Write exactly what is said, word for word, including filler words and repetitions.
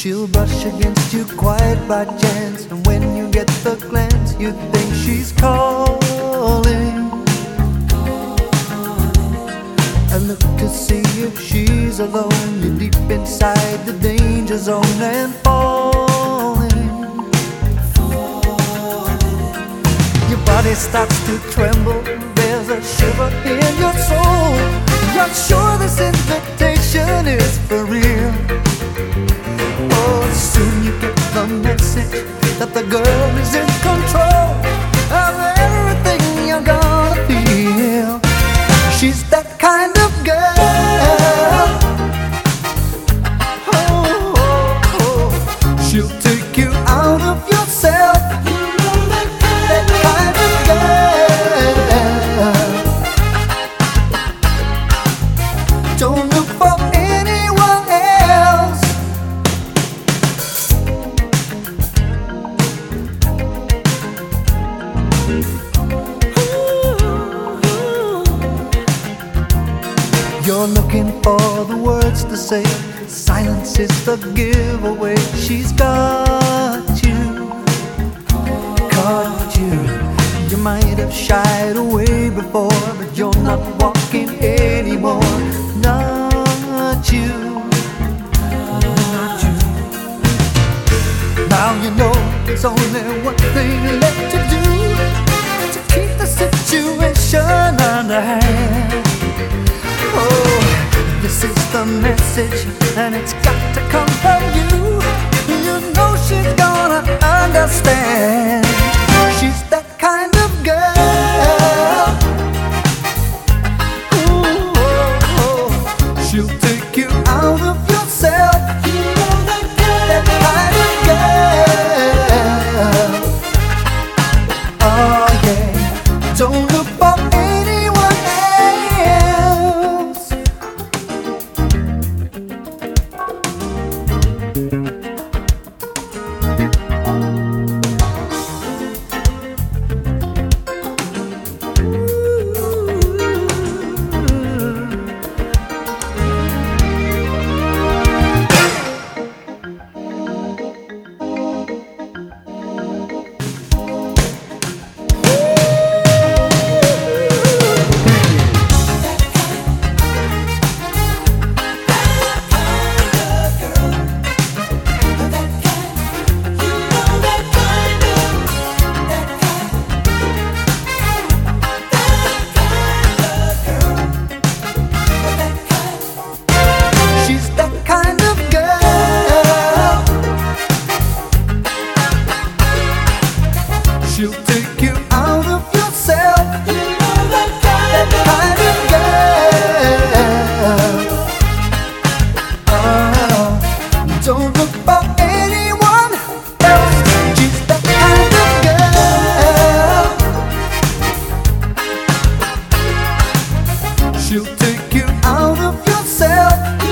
She'll brush against you quite by chance, and when you get the glance, you think she's calling. I look to see if she's alone. You're deep inside the danger zone and falling. Your body starts to tremble. There's a shiver in your soul. You're sure this invitation is for real. Oh, soon you get the message that the girl is in control of everything you're gonna feel. She's that kind of girl. Oh, oh, oh. She'll take you out of yourself. That kind of girl. Don't look for anyone else. You're looking for the words to say. Silence is the giveaway. She's got you, caught you. You might have shied away before, but you're not walking anymore. Not you, not you. Now you know there's only one thing left to do to keep the situation under hand. Oh, this is the message, and it's got to come from you. You know she's gonna understand. She's that kind of girl. Ooh, oh, oh. She'll take you out of yourself. You know that girl. That kind of girl. Oh yeah. Don't look for anyone else. She'll take you out of yourself. You know that kind, that kind of girl. Oh, don't look for anyone else. She's that kind of girl. She'll take you out of yourself.